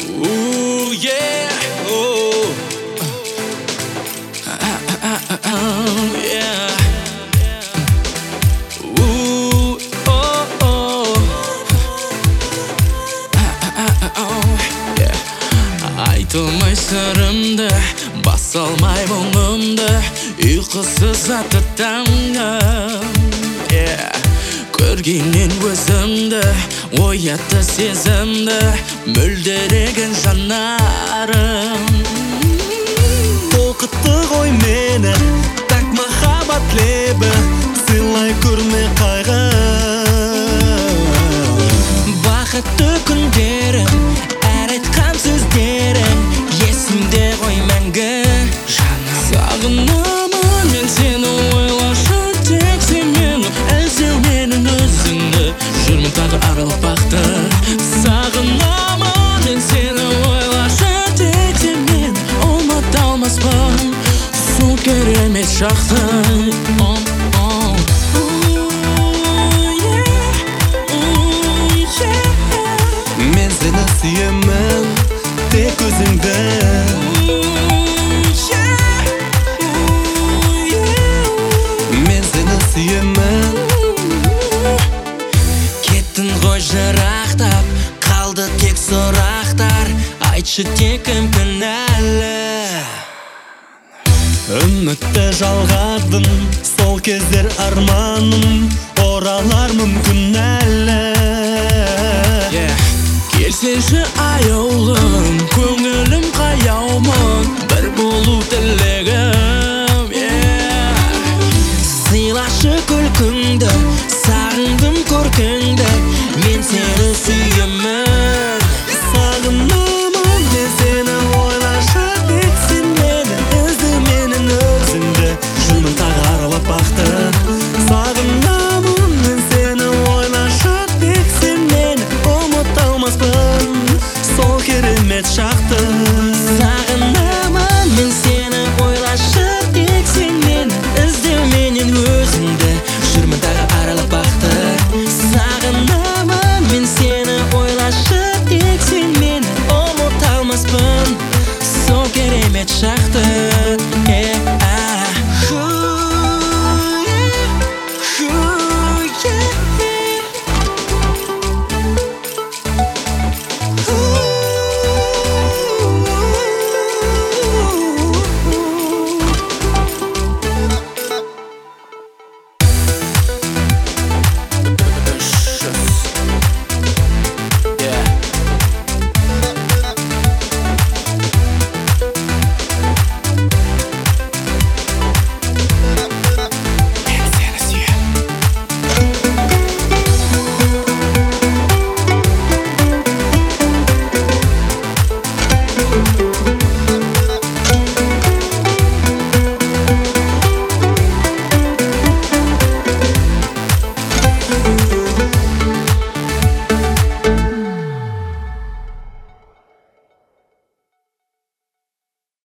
Ooh, yeah, oh. Yeah. Ooh, oh, oh. Yeah. Айтылмай сырымды, басалмай мұңымды, ұйқысыз атты таңым. Yeah. Көргеннен өзімді, оятты сезімді, мөлдіреген жанарым. Толқытты ғой мені, так махаббат лебі, сыйлай көрме қайғы. Бақытты күндерім, әр айтқан сөздерің, есімде ғой мәңгі жаным. Сағынамын мен сені, ойлашы тек сен мені, іздеу менің өзіңді, жүрмін тағы аралап бақты. Сағынамын мен сені, ойлашы тек сен мені, ұмыта алмаспын сол керемет шақты. Мен сені сүйемін, тек өзіңді. Мен сені сүйемін. Кеттің ғой жырақтап, қалды тек сұрақтар, айтшы тек кім кінәлі. Үмітті жалғадым, сол кездер арманым оралар мүмкін әлі. Келсенші аяулым, көңілім қаяумын, бір болу тілегім. Сыйлашы күлкіңді, сағындым көркіңді, мен сені сүйемін. Сағынамын мен сені, ойлашы тек сен мені, ізде менің өзіңді, жүрмін тағы аралап бақты. Сағынамын мен сені, ойлашы тек сен мені, ұмыта алмаспын сол керемет шақты. Сағынамын мен сені, ойлашы тек сен мені, іздеу менен өзіңді, жүрмін тағы аралап бақты. Сағынамын мен сені, ойлашы тек сен мені, ұмыта алмаспын сол керемет шақты.